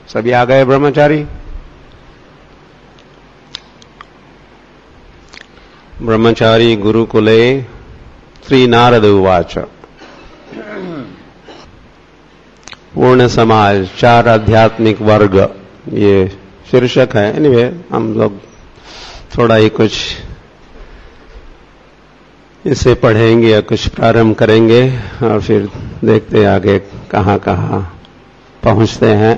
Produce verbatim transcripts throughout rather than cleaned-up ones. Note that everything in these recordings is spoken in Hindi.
सभी आ गए ब्रह्मचारी? ब्रह्मचारी गुरुकुले श्री नारद उवाच। पूर्ण समाज, चार आध्यात्मिक वर्ग, ये शीर्षक है। एनीवे, हम लोग थोड़ा ही कुछ इसे पढ़ेंगे या कुछ प्रारंभ करेंगे और फिर देखते आगे कहां कहां पहुंचते हैं।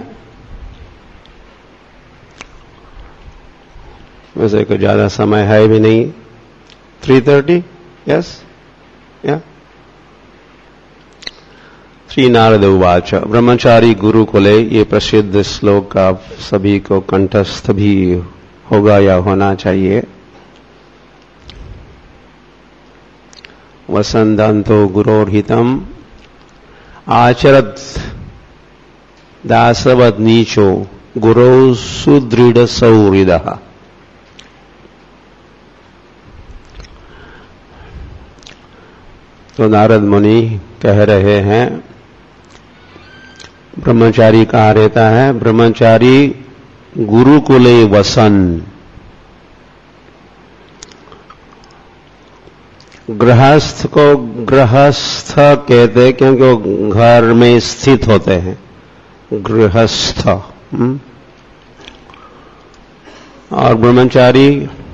वैसे कोई ज्यादा समय है भी नहीं। थ्री थर्टी यस या श्री नारद उवाच। ब्रह्मचारी गुरुकुले, ये प्रसिद्ध श्लोक आप सभी को कंठस्थ भी होगा या होना चाहिए। वसंदांतो गुरोर्हितम आचरत दासवद नीचो गुरो सुदृढ़ सौहृदः। तो नारद मुनि कह रहे हैं, ब्रह्मचारी कहा रहता है, ब्रह्मचारी गुरुकुले वसन, गृहस्थ को गृहस्थ कहते क्योंकि वो घर में स्थित होते हैं, गृहस्थ। और ब्रह्मचारी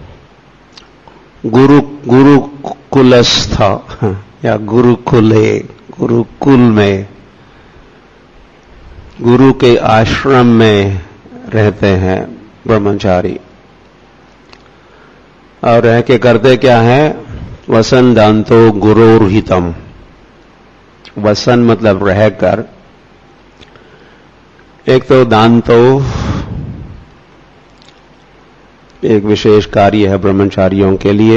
गुरु गुरुकुलस्थ या गुरुकुले, गुरुकुल में, गुरु के आश्रम में रहते हैं ब्रह्मचारी। और रह के करते क्या है? वसन दांतो गुरोर्हितम। वसन मतलब रहकर, एक तो दांतो एक विशेष कार्य है ब्रह्मचारियों के लिए,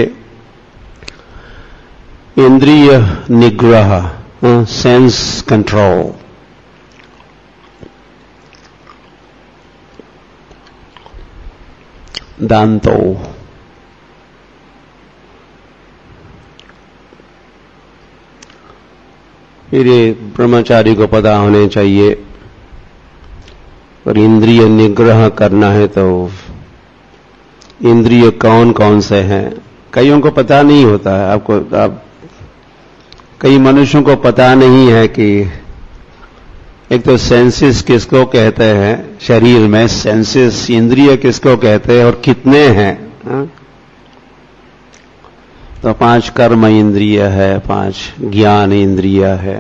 इंद्रिय निग्रह, सेंस कंट्रोल। दांतो फिर ये ब्रह्मचारी को पता होने चाहिए, और इंद्रिय निग्रह करना है तो इंद्रिय कौन कौन से हैं? कईयों को पता नहीं होता है। आपको आप कई मनुष्यों को पता नहीं है कि एक तो सेंसेस किसको कहते हैं, शरीर में सेंसेस इंद्रिय किसको कहते हैं और कितने हैं। हा? तो पांच कर्म इंद्रिय है, पांच ज्ञान इंद्रिय है,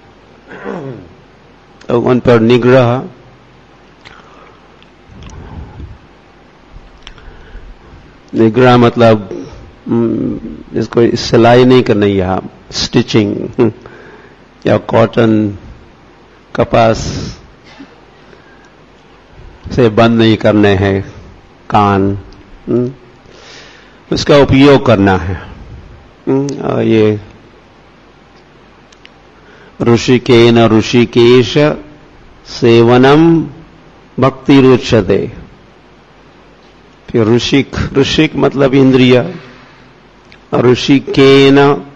तो उन पर निग्रह। निग्रह मतलब इसको सिलाई नहीं करनी, यहां स्टिचिंग या कॉटन कपास से बंद नहीं करने हैं कान, उसका उपयोग करना है। और ये ऋषिकेन ऋषिकेश सेवनम भक्ति रुच्यते। फिर ऋषिक, ऋषिक मतलब इंद्रिय, ऋषिकेन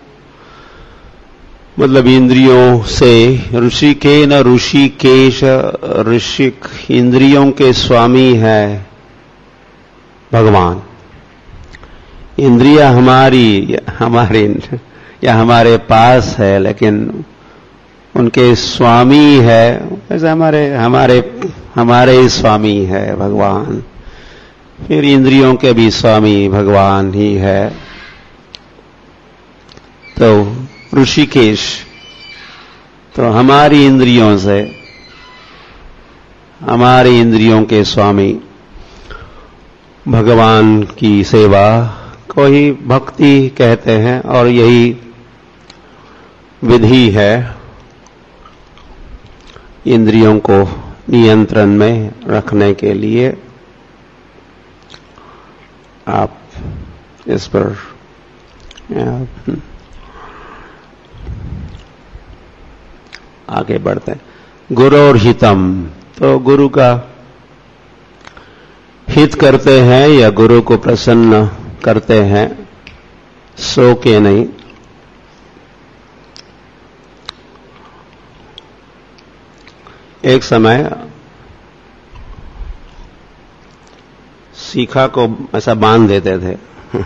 मतलब इंद्रियों से, ऋषिकेन ऋषिकेश, ऋषिक इंद्रियों के स्वामी है भगवान। इंद्रिया हमारी हमारे या हमारे पास है, लेकिन उनके स्वामी है, ऐसे हमारे हमारे हमारे स्वामी है भगवान। फिर इंद्रियों के भी स्वामी भगवान ही है। तो ऋषिकेश, तो हमारी इंद्रियों से, हमारी इंद्रियों के स्वामी भगवान की सेवा को ही भक्ति कहते हैं। और यही विधि है इंद्रियों को नियंत्रण में रखने के लिए। आप इस पर आगे बढ़ते हैं। गुरु और हितम, तो गुरु का हित करते हैं या गुरु को प्रसन्न करते हैं, सो के नहीं। एक समय सीखा को ऐसा बांध देते थे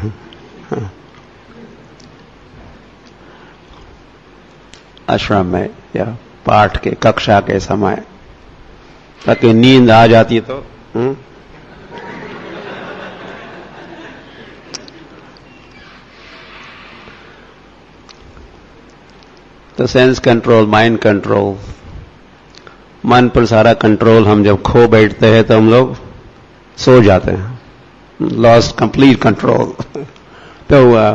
आश्रम में या पाठ के कक्षा के समय, ताकि नींद आ जाती तो हुँ? तो सेंस कंट्रोल, माइंड कंट्रोल, मन पर सारा कंट्रोल हम जब खो बैठते हैं तो हम लोग सो जाते हैं, लॉस्ट कंप्लीट कंट्रोल। तो हुआ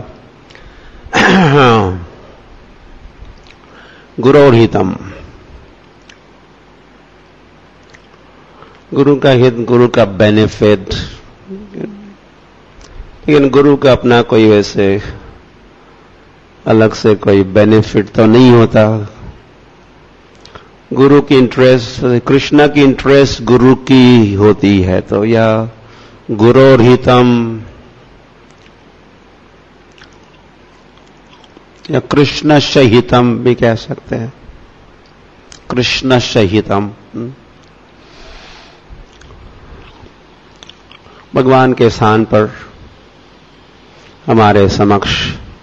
गुरोहितम, गुरु का हित, गुरु का बेनिफिट, लेकिन गुरु का अपना कोई वैसे अलग से कोई बेनिफिट तो नहीं होता। गुरु की इंटरेस्ट, कृष्ण की इंटरेस्ट गुरु की होती है, तो यह गुरोर्हितम या कृष्ण हितम भी कह सकते हैं, कृष्ण हितम। भगवान के स्थान पर हमारे समक्ष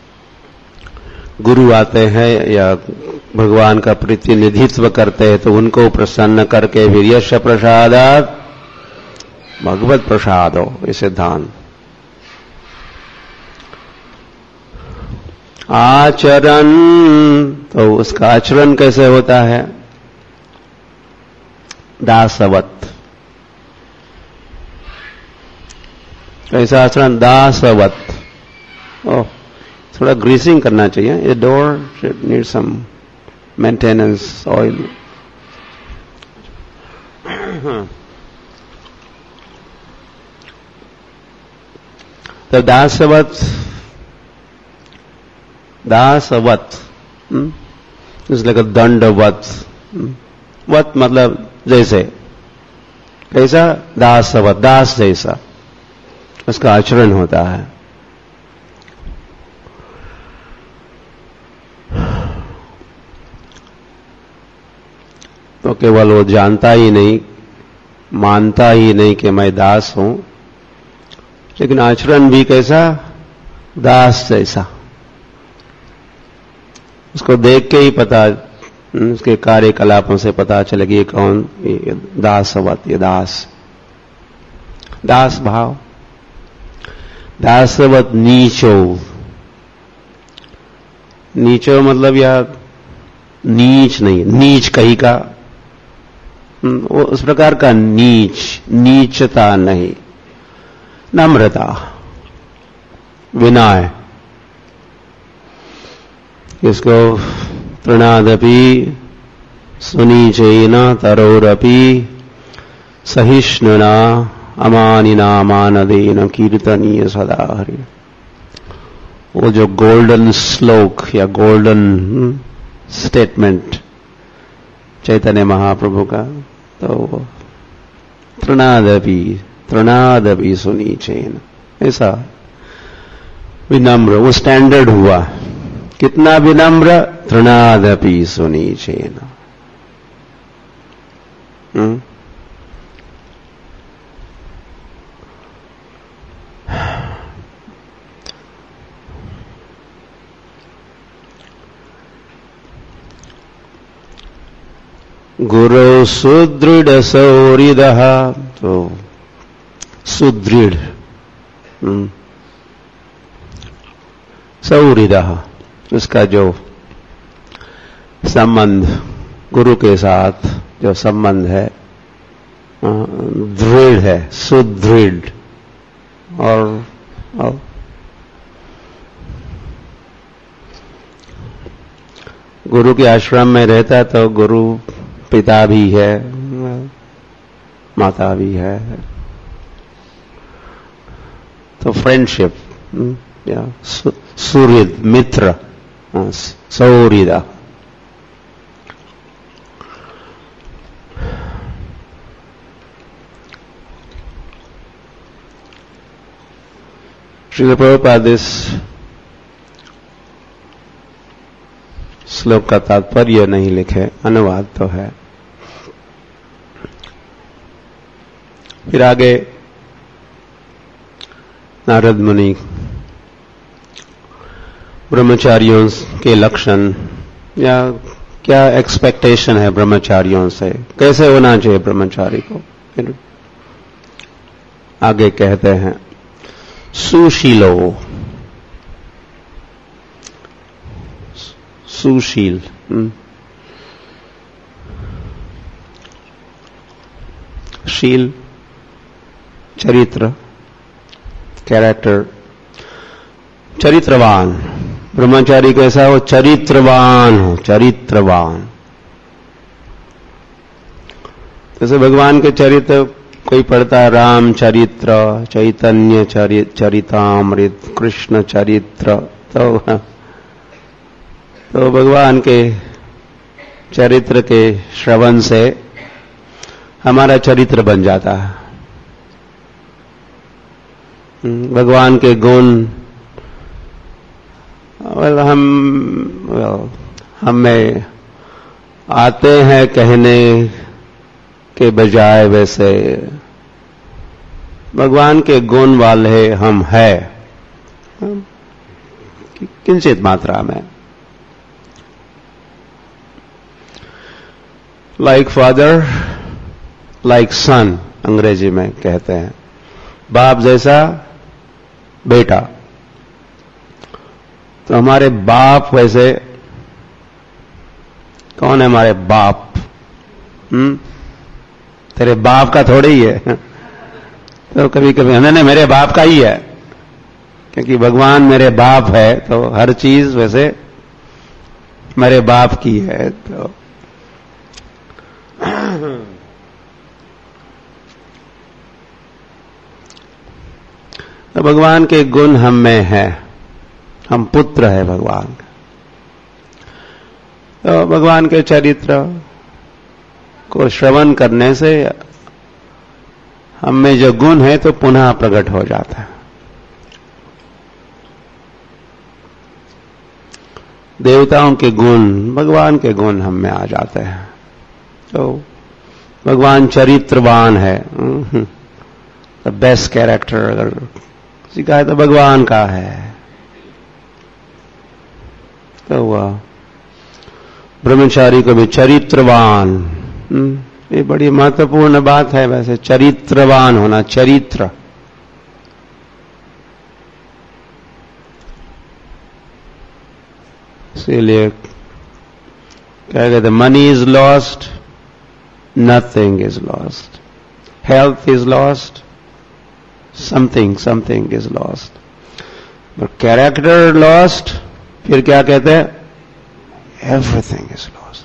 गुरु आते हैं या भगवान का प्रतिनिधित्व करते हैं, तो उनको प्रसन्न करके फिर यश प्रसादात् भगवत प्रसादो, ये सिद्धांत। आचरण, तो उसका आचरण कैसे होता है? दासवत। कैसा आचरण? दासवत। ओह, थोड़ा ग्रीसिंग करना चाहिए, ये door should need some maintenance oil. तो दासवत, दासवत इज लाइक दंडवत। वत मतलब जैसे, कैसा? दासवत, दास जैसा उसका आचरण होता है। तो केवल वो जानता ही नहीं, मानता ही नहीं कि मैं दास हूं, लेकिन आचरण भी कैसा? दास जैसा। उसको देख के ही पता, उसके कार्यकलापों से पता चलेगी ये कौन, ये दासवत, ये दास, दास भाव। दासवत नीचो, नीचो मतलब या नीच नहीं, नीच कहीं का, वो उस प्रकार का नीच, नीचता नहीं, नम्रता, विनय। इसको तृणादपि सुनीचेन तरोरपि सहिष्णुना अमानिना मानदेन कीर्तनीय सदा हरि। वो जो गोल्डन श्लोक या गोल्डन स्टेटमेंट चैतन्य महाप्रभु का, तो तृणादपि, तृणादपि सुनीचेन, ऐसा विनम्र, वो स्टैंडर्ड हुआ। कितना विनम्र? तृणादपि सुनीचेन। हम्म गुरु सुदृढ़ सौहृदः, तो सुदृढ़ सौहृदः, उसका जो संबंध गुरु के साथ जो संबंध है दृढ़ है, सुदृढ़। और, और गुरु के आश्रम में रहता तो गुरु पिता भी है, माता भी है, तो फ्रेंडशिप या सुहृद, मित्र, सौहृद। श्रील प्रभुपाद इस श्लोक का तात्पर्य नहीं लिखे, अनुवाद तो है। फिर आगे नारद मुनि ब्रह्मचारियों के लक्षण या क्या एक्सपेक्टेशन है ब्रह्मचारियों से, कैसे होना चाहिए ब्रह्मचारी को। आगे कहते हैं सुशीलो, सुशील, शील चरित्र, कैरेक्टर, चरित्रवान। ब्रह्मचारी कैसा हो? चरित्रवान हो, चरित्रवान। जैसे भगवान के चरित्र कोई पढ़ता है, राम चरित्र, चैतन्य चरितामृत, कृष्ण चरित्र, तो तो भगवान के चरित्र के श्रवण से हमारा चरित्र बन जाता है। भगवान के गुण well, हम well, हमें आते हैं कहने के बजाय वैसे भगवान के गुण वाले हम हैं किंचित मात्रा में। लाइक फादर लाइक सन अंग्रेजी में कहते हैं, बाप जैसा बेटा। तो हमारे बाप वैसे कौन है? हमारे बाप हम्म तेरे बाप का थोड़ी ही है। तो कभी कभी नहीं नहीं मेरे बाप का ही है, क्योंकि भगवान मेरे बाप है तो हर चीज वैसे मेरे बाप की है। तो तो भगवान के गुण हम में है, हम पुत्र है भगवान। तो भगवान के चरित्र को श्रवण करने से हम में जो गुण है तो पुनः प्रकट हो जाता है। देवताओं के गुण, भगवान के गुण हम में आ जाते हैं। तो भगवान चरित्रवान है, द बेस्ट कैरेक्टर अगर किसी का है तो भगवान का है। तो वह ब्रह्मचारी को भी चरित्रवान, ये बड़ी महत्वपूर्ण बात है वैसे, चरित्रवान होना, चरित्र। इसीलिए क्या कहते, money is lost, nothing is lost, health is lost, something something is lost, but character lost, फिर क्या कहते हैं, एवरीथिंग इज लॉस्ट।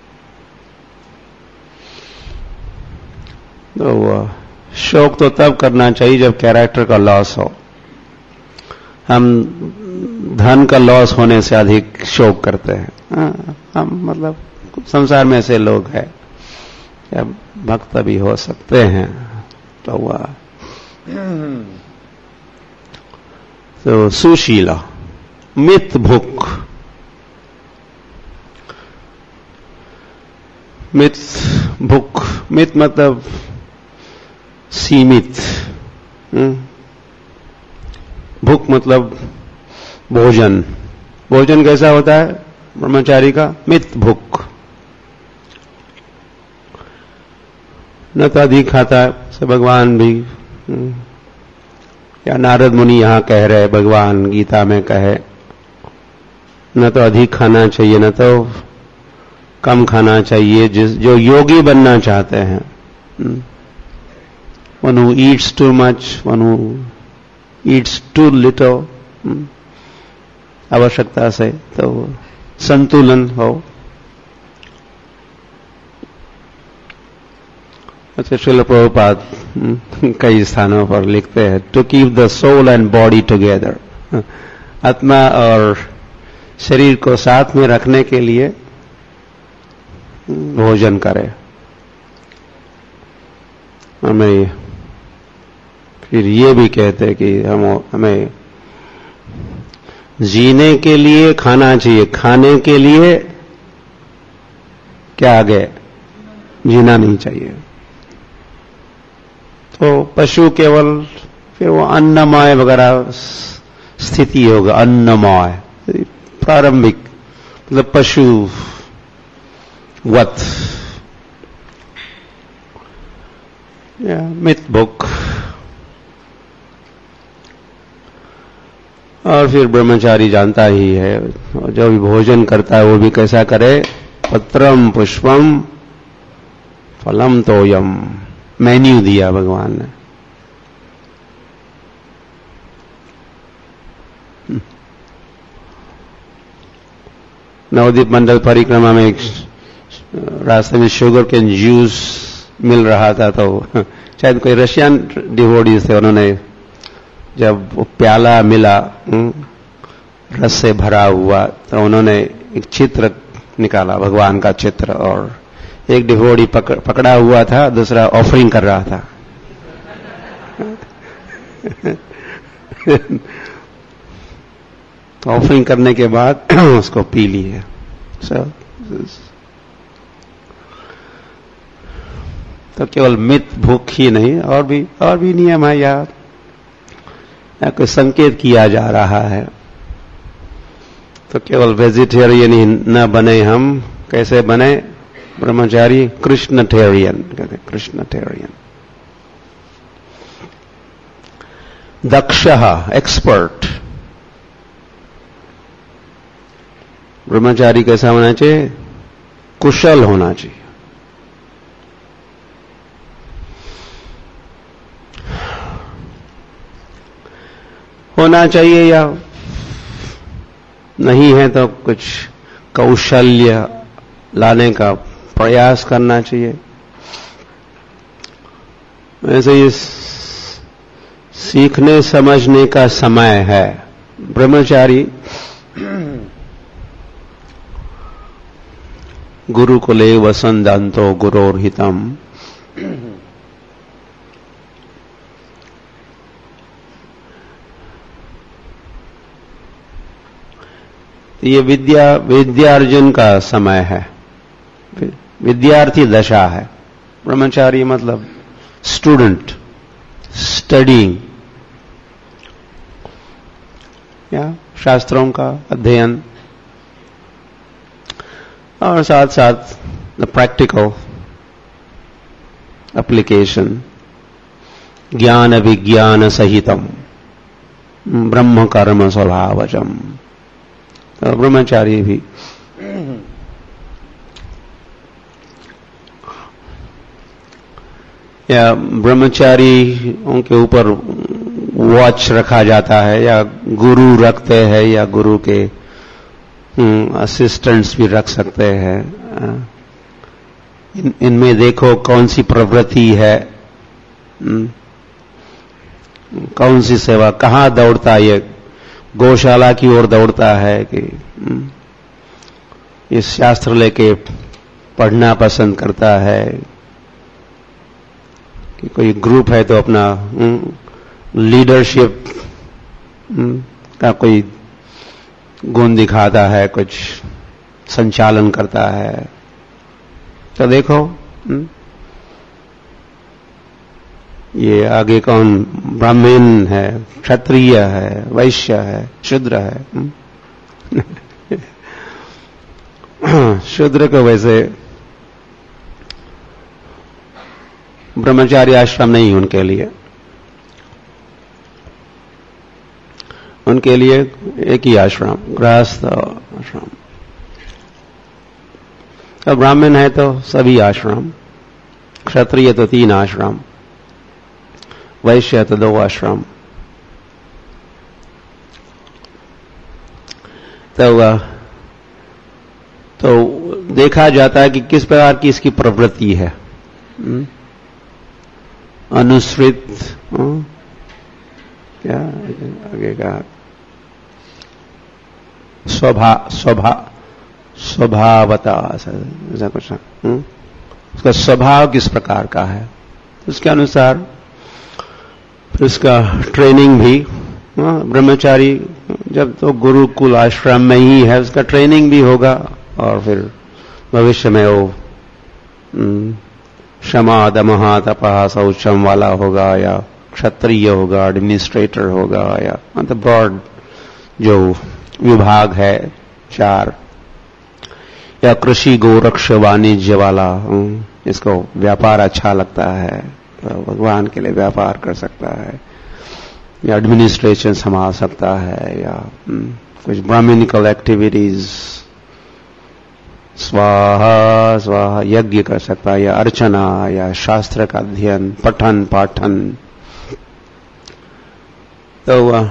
तो शोक तो तब करना चाहिए जब कैरेक्टर का लॉस हो। हम धन का लॉस होने से अधिक शोक करते हैं। हाँ, हम मतलब संसार में ऐसे लोग हैं, या भक्त भी हो सकते हैं। तो वह तो सुशीला, मित भुक, मित भुक, मित मतलब सीमित, भुक मतलब भोजन। भोजन कैसा होता है ब्रह्मचारी का? मित भुक, न तो अधिक खाता है, से भगवान भी, या नारद मुनि यहां कह रहे, भगवान गीता में कहे, न तो अधिक खाना चाहिए न तो कम खाना चाहिए। जिस जो योगी बनना चाहते हैं, one who eats too much, one who eats too little, आवश्यकता से, तो संतुलन हो। अच्छा, श्रील प्रभुपाद कई स्थानों पर लिखते हैं, to keep the soul and body together, आत्मा और शरीर को साथ में रखने के लिए भोजन करें। हमें फिर ये भी कहते हैं कि हम हमें जीने के लिए खाना चाहिए, खाने के लिए क्या आगे जीना नहीं चाहिए। तो पशु केवल फिर वो अन्नमय वगैरह स्थिति होगा, अन्नमय प्रारंभिक, मतलब पशु वत, या मित भुक, और फिर ब्रह्मचारी जानता ही है, जो भी भोजन करता है वो भी कैसा करे, पत्रम पुष्पम फलम तोयम, मेन्यू दिया भगवान ने। नवदीप मंडल परिक्रमा में एक रास्ते में शुगर कैन जूस मिल रहा था, तो शायद कोई रशियन डिवोटीज थे, उन्होंने जब वो प्याला मिला रस से भरा हुआ, तो उन्होंने एक चित्र निकाला, भगवान का चित्र, और एक डिवोटी पकड़, पकड़ा हुआ था, दूसरा ऑफरिंग कर रहा था। ऑफरिंग करने के बाद उसको पी लिए। so, तो केवल मित भूख ही नहीं, और भी और भी नियम है यार, या कोई संकेत किया जा रहा है। तो केवल वेजिटेरियन ही न बने हम, कैसे बने ब्रह्मचारी, कृष्णटेरियन कहते, कृष्णटेरियन। दक्षः एक्सपर्ट, ब्रह्मचारी कैसा होना चाहिए, कुशल होना चाहिए। होना चाहिए या नहीं है तो कुछ कौशल्य लाने का प्रयास करना चाहिए। ऐसे ये सीखने समझने का समय है। ब्रह्मचारी गुरुकुले वसंदंतो गुरोर्हितम, ये विद्या विद्यार्जन का समय है, विद्यार्थी दशा है। ब्रह्मचारी मतलब स्टूडेंट, स्टडीइंग, या शास्त्रों का अध्ययन, और साथ साथ द प्रैक्टिकल एप्लीकेशन, ज्ञान विज्ञान सहितम ब्रह्म कर्म स्वभावजम। तो ब्रह्मचारी भी या ब्रह्मचारियों के ऊपर वॉच रखा जाता है, या गुरु रखते हैं, या गुरु के असिस्टेंट्स भी रख सकते हैं। इन, इनमें देखो कौन सी प्रवृत्ति है, कौन सी सेवा, कहां दौड़ता है, गौशाला की ओर दौड़ता है कि इस शास्त्र लेके पढ़ना पसंद करता है, कि कोई ग्रुप है तो अपना लीडरशिप का कोई गुण दिखाता है, कुछ संचालन करता है। तो देखो ये आगे कौन ब्राह्मण है, क्षत्रिय है, वैश्य है, शूद्र है। शूद्र को वैसे ब्रह्मचारी आश्रम नहीं उनके लिए, उनके लिए एक ही आश्रम, गृहस्थ आश्रम। अब ब्राह्मण है तो सभी आश्रम, क्षत्रिय तो तीन आश्रम, वैश्य तो दो आश्रम। तो तो देखा जाता है कि किस प्रकार की इसकी प्रवृत्ति है। अनुसृत, क्या आगे का स्वभा स्वभा स्वभावता, ऐसा कुछ, उसका स्वभाव किस प्रकार का है, उसके अनुसार फिर उसका ट्रेनिंग भी। ब्रह्मचारी जब तो गुरुकुल आश्रम में ही है, उसका ट्रेनिंग भी होगा, और फिर भविष्य में वो क्षमा दमहा तपहा शौचम वाला होगा, या क्षत्रिय होगा, एडमिनिस्ट्रेटर होगा, या मतलब ब्रॉड जो विभाग है चार, या कृषि गोरक्ष वाणिज्य वाला, इसको व्यापार अच्छा लगता है तो भगवान के लिए व्यापार कर सकता है, या एडमिनिस्ट्रेशन संभाल सकता है, या कुछ ब्राह्मणिकल एक्टिविटीज, स्वाहा स्वाहा यज्ञ कर सकता है, या अर्चना, या शास्त्र का अध्ययन, पठन पाठन। तो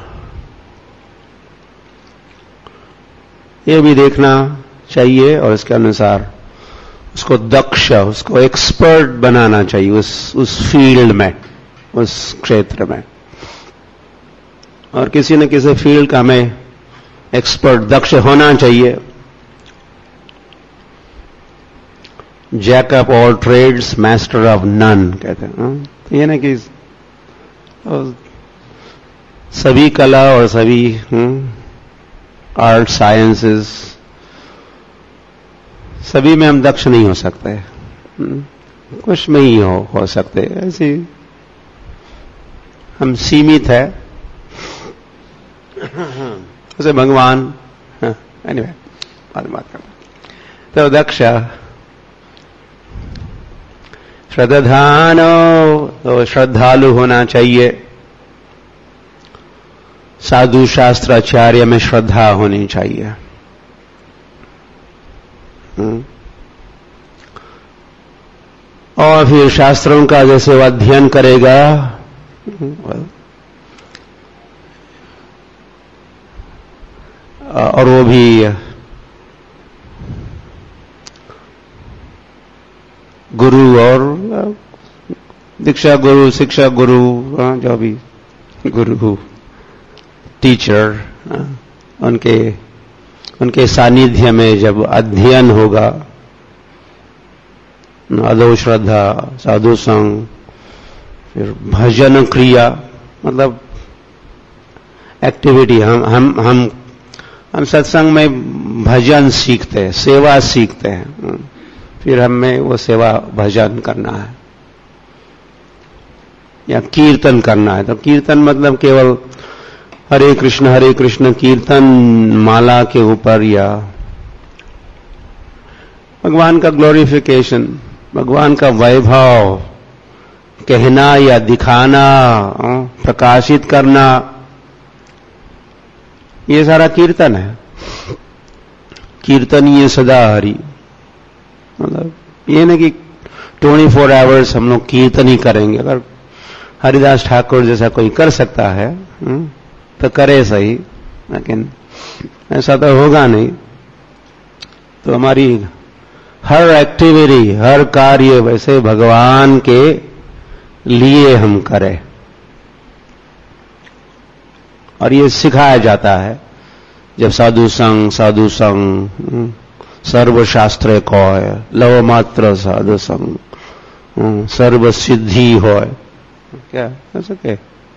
ये भी देखना चाहिए और इसके अनुसार उसको दक्ष, उसको एक्सपर्ट बनाना चाहिए उस उस फील्ड में, उस क्षेत्र में। और किसी न किसी फील्ड का हमें एक्सपर्ट, दक्ष होना चाहिए। Jack of all trades, master of none कहते हैं। तो ये ना कि सभी कला और सभी आर्ट साइंसेस, सभी में हम दक्ष नहीं हो सकते, कुछ में ही हो, हो सकते, ऐसे हम सीमित है। जैसे भगवान, एनीवे बाद में बात करते। तो दक्ष श्रद्धानो, तो श्रद्धालु होना चाहिए। साधु शास्त्र आचार्य में श्रद्धा होनी चाहिए। और फिर शास्त्रों का जैसे वो अध्ययन करेगा, और वो भी गुरु और दीक्षा गुरु, शिक्षा गुरु, जो भी गुरु, टीचर, उनके उनके सानिध्य में जब अध्ययन होगा, अदो श्रद्धा, साधु संग, फिर भजन क्रिया, मतलब एक्टिविटी, हम हम हम हम सत्संग में भजन सीखते हैं, सेवा सीखते हैं, फिर हमें वो सेवा भजन करना है या कीर्तन करना है। तो कीर्तन मतलब केवल हरे कृष्ण हरे कृष्ण कीर्तन माला के ऊपर, या भगवान का ग्लोरिफिकेशन, भगवान का वैभव कहना या दिखाना, प्रकाशित करना, ये सारा कीर्तन है। कीर्तनीय सदा हरि, मतलब ये नहीं कि चौबीस आवर्स हम लोग कीर्तन ही करेंगे। अगर हरिदास ठाकुर जैसा कोई कर सकता है तो करे सही, लेकिन ऐसा तो होगा नहीं। तो हमारी हर एक्टिविटी, हर कार्य वैसे भगवान के लिए हम करें, और ये सिखाया जाता है। जब साधु संग साधु संग सर्वशास्त्र कौय, लव मात्र साधु संग सर्व सिद्धि होय, क्या हो सके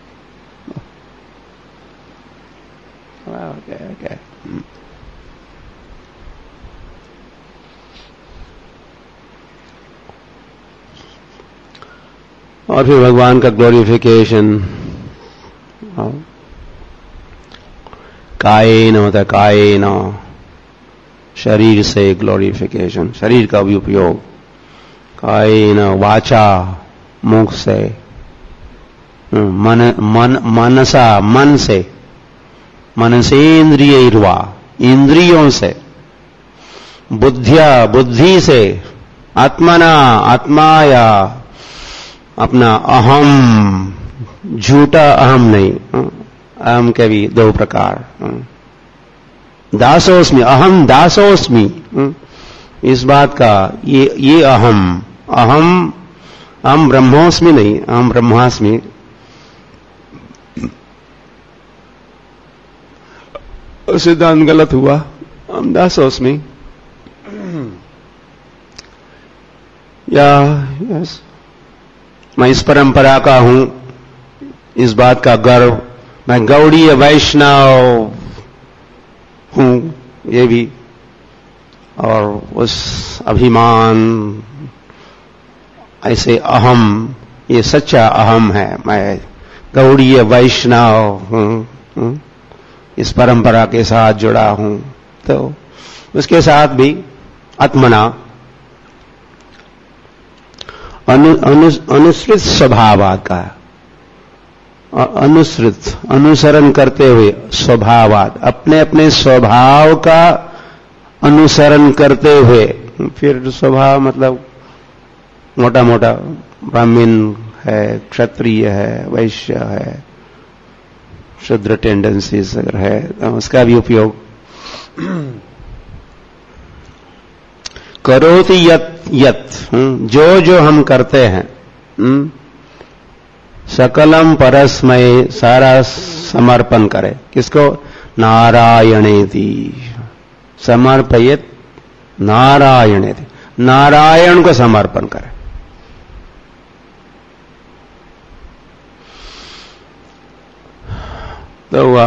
क्या क्या और फिर भगवान का ग्लोरिफिकेशन कायेन होता है, कायेन शरीर से ग्लोरिफिकेशन, शरीर का भी उपयोग, कायेन वाचा मुख से, मन मन मनसा मन से, मन से इंद्रिय इर्वा इंद्रियों से, बुद्धिया बुद्धि से, आत्मना आत्माया अपना अहम, झूठा अहम नहीं, अहम के भी दो प्रकार, दासोस्मि, अहम दासोस्मि, इस बात का ये ये अहम अहम अहम ब्रह्मोस्मि नहीं, अहम ब्रह्मास्मि, सिद्धांत गलत हुआ, अहम दासोस्मि। या यस, मैं इस परंपरा का हूं, इस बात का गर्व, मैं गौड़ीय वैष्णव हूं, ये भी, और उस अभिमान, ऐसे अहम, ये सच्चा अहम है, मैं गौड़ीय वैष्णव, इस परंपरा के साथ जुड़ा हूं, तो उसके साथ भी आत्मना अनु, अनु, अनुसृत स्वभावाद का, अनुसृत अनुसरण करते हुए स्वभावाद, अपने अपने स्वभाव का अनुसरण करते हुए, फिर स्वभाव मतलब मोटा मोटा ब्राह्मण है, क्षत्रिय है, वैश्य है, शूद्र टेंडेंसीज अगर है तो उसका भी उपयोग। करोति यत यत, जो जो हम करते हैं, सकलम परस्मय, सारा समर्पण करे, किसको? नारायणेति, समर्पयेत नारायणेति, नारायण को समर्पण करे। तो हुआ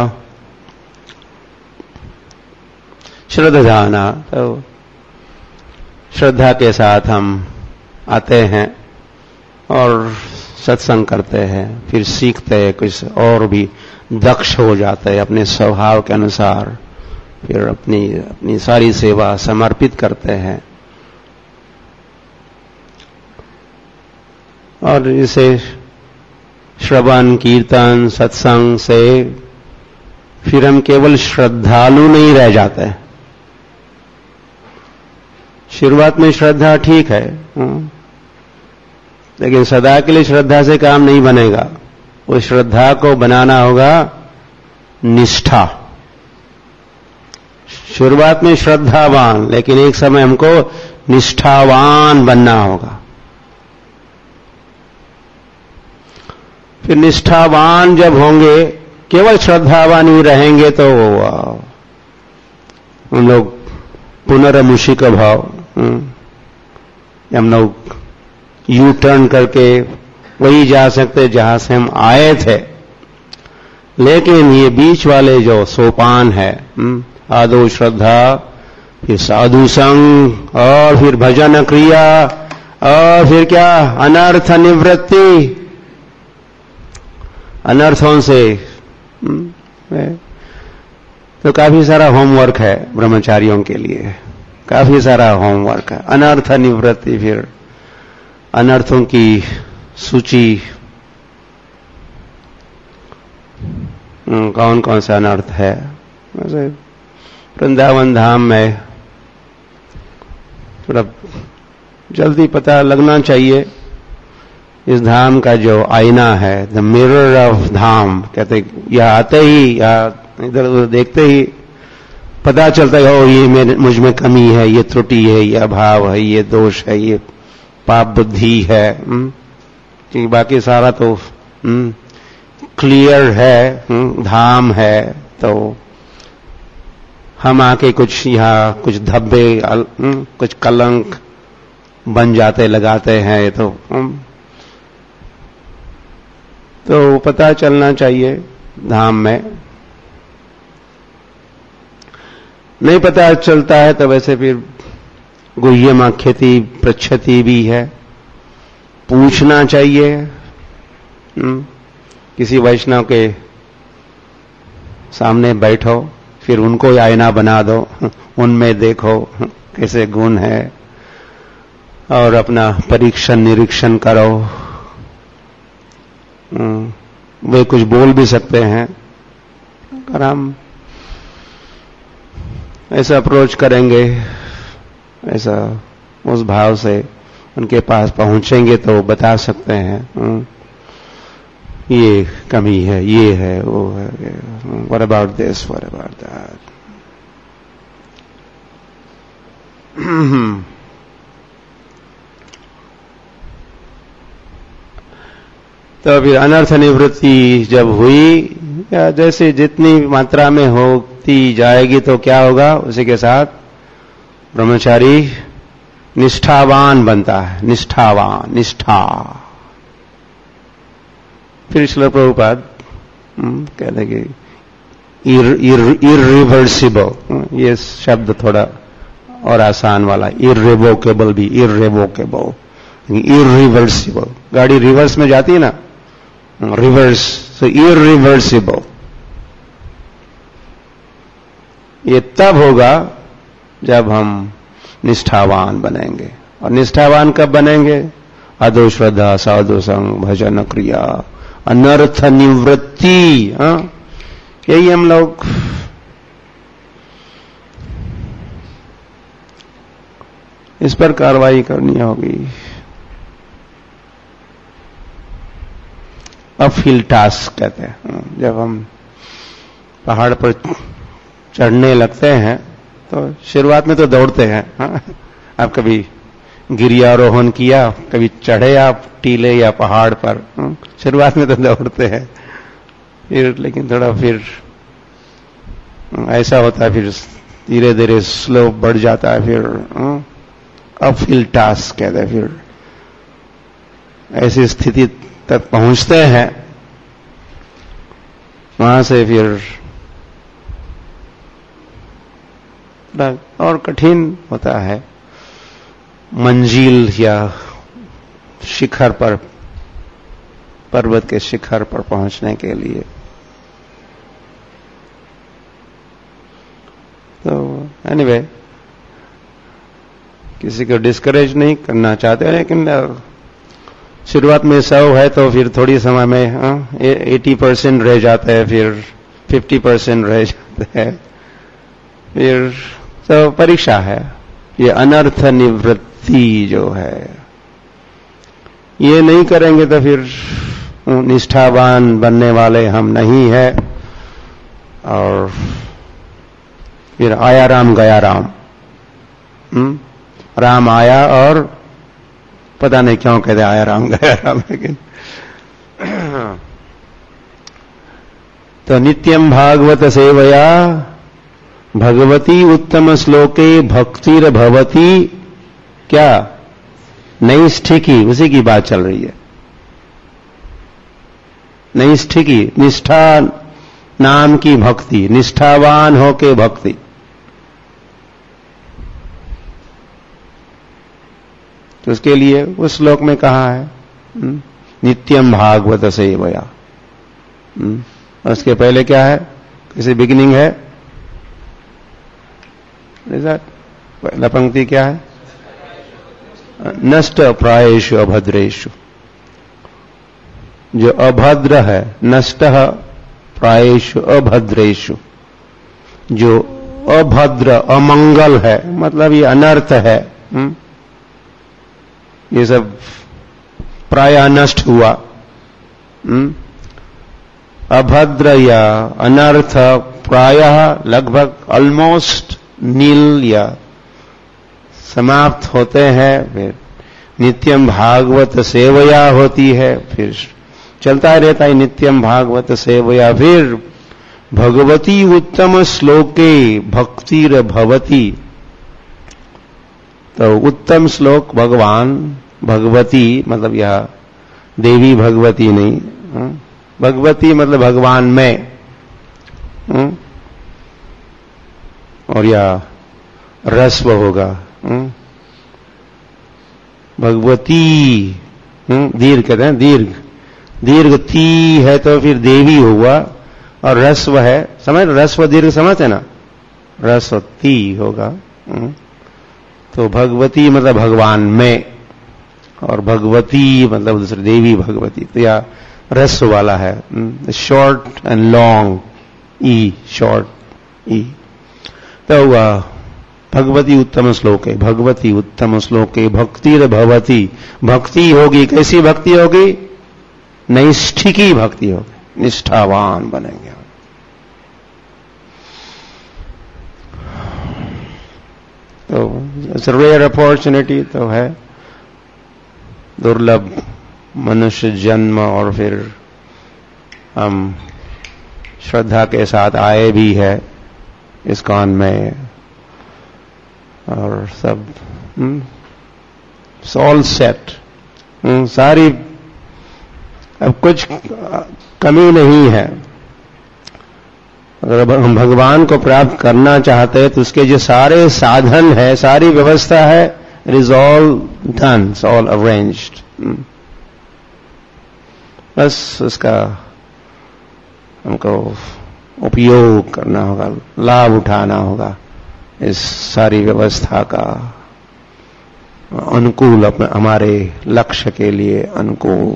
श्रद्धाना, तो श्रद्धा के साथ हम आते हैं और सत्संग करते हैं, फिर सीखते हैं, कुछ और भी दक्ष हो जाते हैं अपने स्वभाव के अनुसार, फिर अपनी अपनी सारी सेवा समर्पित करते हैं। और इसे श्रवण कीर्तन सत्संग से फिर हम केवल श्रद्धालु नहीं रह जाते हैं। शुरुआत में श्रद्धा ठीक है, लेकिन सदा के लिए श्रद्धा से काम नहीं बनेगा। उस श्रद्धा को बनाना होगा निष्ठा। शुरुआत में श्रद्धावान, लेकिन एक समय हमको निष्ठावान बनना होगा। फिर निष्ठावान जब होंगे, केवल श्रद्धावान ही रहेंगे तो हम लोग पुनर्मुषिक भाव, हम लोग यू टर्न करके वही जा सकते जहां से हम आए थे। लेकिन ये बीच वाले जो सोपान है, आदो श्रद्धा, फिर साधु संग, और फिर भजन क्रिया, और फिर क्या अनर्थ निवृत्ति, अनर्थों से, तो काफी सारा होमवर्क है ब्रह्मचारियों के लिए, काफी सारा होमवर्क है। अनर्थ निवृत्ति, फिर अनर्थों की सूची, कौन कौन सा अनर्थ है। वैसे वृंदावन धाम में थोड़ा जल्दी पता लगना चाहिए। इस धाम का जो आईना है, द मिरर ऑफ धाम, कहते यह आते ही या इधर उधर देखते ही पता चलता है, ओ ये मुझ में कमी है, ये त्रुटि है, ये अभाव है, ये दोष है, ये पाप बुद्धि है। कि बाकी सारा तो क्लियर है, धाम है। तो हम आके कुछ यहाँ कुछ धब्बे, कुछ कलंक बन जाते, लगाते हैं। तो तो पता चलना चाहिए धाम में। नहीं पता चलता है तो वैसे फिर गुह्यमा खेती प्रच्छति भी है, पूछना चाहिए। हुँ? किसी वैष्णव के सामने बैठो, फिर उनको आईना बना दो, उनमें देखो कैसे गुण है, और अपना परीक्षण निरीक्षण करो। वे कुछ बोल भी सकते हैं, अगर हम ऐसा अप्रोच करेंगे, ऐसा उस भाव से उनके पास पहुंचेंगे तो बता सकते हैं ये कमी है, ये है, वो है, what about this, what about that. तो फिर अनर्थ निवृत्ति जब हुई, या जैसे जितनी मात्रा में होती जाएगी तो क्या होगा, उसी के साथ ब्रह्मचारी निष्ठावान बनता है। निष्ठावान, निष्ठा। फिर श्रील प्रभुपाद कहते कि इररिवर्सिबल, ये शब्द थोड़ा और आसान वाला, इररिवोकेबल भी, इररिवोकेबल, इररिवर्सिबल। गाड़ी रिवर्स में जाती है ना, रिवर्स, सो इररिवर्सिबल। ये तब होगा जब हम निष्ठावान बनेंगे। और निष्ठावान कब बनेंगे? अधो श्रद्धा, साधु संग, भजन क्रिया, अनर्थ निवृत्ति। हाँ, यही हम लोग इस पर कार्रवाई करनी होगी। अपहिल टास्क कहते हैं। जब हम पहाड़ पर चढ़ने लगते हैं तो शुरुआत में तो दौड़ते हैं। हाँ? आप कभी गिरियारोहण किया, कभी चढ़े आप टीले या पहाड़ पर, शुरुआत में तो दौड़ते हैं, फिर लेकिन थोड़ा फिर ऐसा होता है, फिर धीरे धीरे स्लो बढ़ जाता है, फिर अपहिल टास्क कहते हैं। फिर ऐसी स्थिति तक पहुंचते हैं, वहां से फिर और कठिन होता है मंजिल या शिखर पर, पर्वत के शिखर पर पहुंचने के लिए। तो एनीवे, किसी को डिस्करेज नहीं करना चाहते, लेकिन शुरुआत में सौ है तो फिर थोड़ी समय में एटी परसेंट रह जाता है, फिर फिफ्टी परसेंट रह जाता है, फिर तो परीक्षा है। ये अनर्थ निवृत्ति जो है, ये नहीं करेंगे तो फिर निष्ठावान बनने वाले हम नहीं है। और फिर आया राम गया राम, हुँ? राम आया और पता नहीं क्यों कहते आया राम गया राम, लेकिन तो नित्यम भागवत सेवया भगवती उत्तम श्लोके भक्तिर भवती, क्या नैष्ठिकी, उसी की बात चल रही है। नैष्ठिकी, निष्ठा नाम की भक्ति, निष्ठावान होके भक्ति। तो उसके लिए उस श्लोक में कहा है नित्यम भागवत सेवया। उसके पहले क्या है, किसी बिगिनिंग है? पहला पंक्ति क्या है? नष्ट प्रायेषु अभद्रेषु। जो अभद्र है, नष्ट प्रायेषु अभद्रेषु, जो अभद्र अमंगल है, मतलब ये अनर्थ है, हुँ? ये सब प्राय नष्ट हुआ। हुँ? अभद्र या अनर्थ प्रायः लगभग ऑलमोस्ट नील या समाप्त होते हैं। फिर नित्यम भागवत सेवया होती है, फिर चलता रहता है नित्यम भागवत सेवया। फिर भगवती उत्तम श्लोके भक्तिर भवती। तो उत्तम श्लोक भगवान, भगवती मतलब यह देवी भगवती नहीं, भगवती मतलब भगवान में, और यह रस्व होगा भगवती, दीर्घ कहते हैं, दीर्घ दीर्घ ती है तो फिर देवी हुआ, और रस्व है, समझ, रस्व दीर्घ समझ है ना, रस्व ती होगा। तो भगवती मतलब भगवान में, और भगवती मतलब दूसरी देवी भगवती। तो यह रस्व वाला है, शॉर्ट एंड लॉन्ग, ई शॉर्ट ई। तो वह भगवती उत्तम श्लोके, भगवती उत्तम श्लोके भक्तिर भवती। भक्ति होगी, कैसी भक्ति होगी? नैष्ठिकी भक्ति होगी, निष्ठावान बनेंगे। तो रेयर अपॉर्चुनिटी तो है, दुर्लभ मनुष्य जन्म, और फिर हम श्रद्धा के साथ आए भी है इस्कॉन में, और सब ऑल सेट, सारी, अब कुछ कमी नहीं है। अगर हम भगवान को प्राप्त करना चाहते हैं तो उसके जो सारे साधन है, सारी व्यवस्था है, it is all done, it's all arranged. बस उसका हमको उपयोग करना होगा, लाभ उठाना होगा, इस सारी व्यवस्था का अनुकूल, अपने हमारे लक्ष्य के लिए अनुकूल।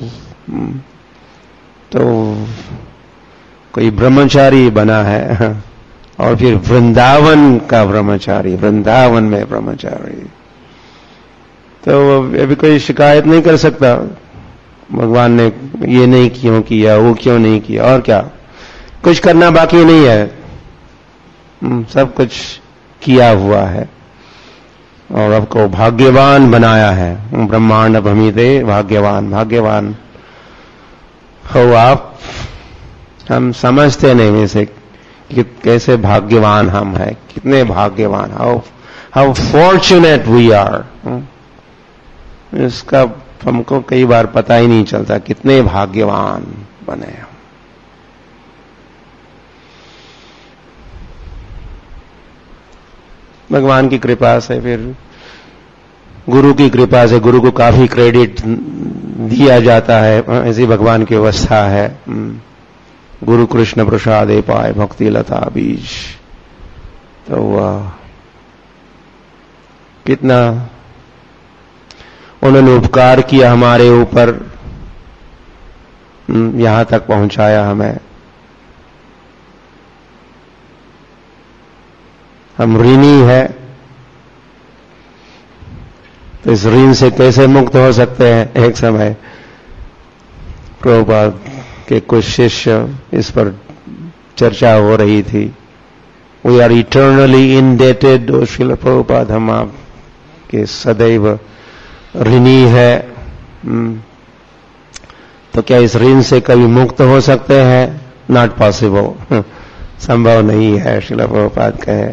तो कोई ब्रह्मचारी बना है और फिर वृंदावन का ब्रह्मचारी, वृंदावन में ब्रह्मचारी, तो अभी कोई शिकायत नहीं कर सकता भगवान ने ये नहीं क्यों किया, वो क्यों नहीं किया, और क्या कुछ करना बाकी नहीं है, सब कुछ किया हुआ है और आपको भाग्यवान बनाया है। ब्रह्मांड भ्रमिते भाग्यवान, भाग्यवान हो आप। हम समझते नहीं वैसे कि कैसे भाग्यवान हम हैं, कितने भाग्यवान, how how fortunate we are. इसका हमको कई बार पता ही नहीं चलता कितने भाग्यवान बने हम। भगवान की कृपा से, फिर गुरु की कृपा से, गुरु को काफी क्रेडिट दिया जाता है, ऐसी भगवान की व्यवस्था है। गुरु कृष्ण प्रसादे पाए भक्ति लता बीज। तो वह कितना उन्होंने उपकार किया हमारे ऊपर, यहां तक पहुंचाया हमें। हम ऋणी है, तो इस ऋण से कैसे मुक्त हो सकते हैं? एक समय प्रभुपाद के कुछ शिष्य इस पर चर्चा हो रही थी। वी आर इटर्नली इंडेटेड, ओ श्रील प्रभुपाद, हम आपके सदैव ऋणी है। तो क्या इस ऋण से कभी मुक्त हो सकते हैं? नॉट पॉसिबल, संभव नहीं है, श्रील प्रभुपाद कहे।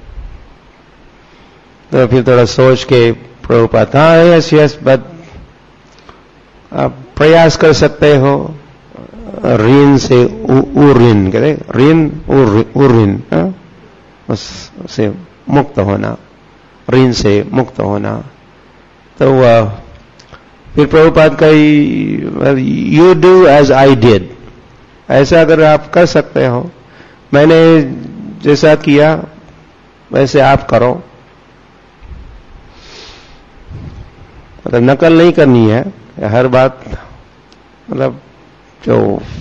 तो फिर थोड़ा सोच के प्रभुपाद, हाँ यस यस, बट आप प्रयास कर सकते हो ऋण से उऋण, कहते ऋण उऋण, उससे मुक्त होना, ऋण से मुक्त होना। तो वह फिर प्रभुपाद का you do as I did, ऐसा अगर आप कर सकते हो, मैंने जैसा किया वैसे आप करो। मतलब नकल नहीं करनी है हर बात, मतलब जो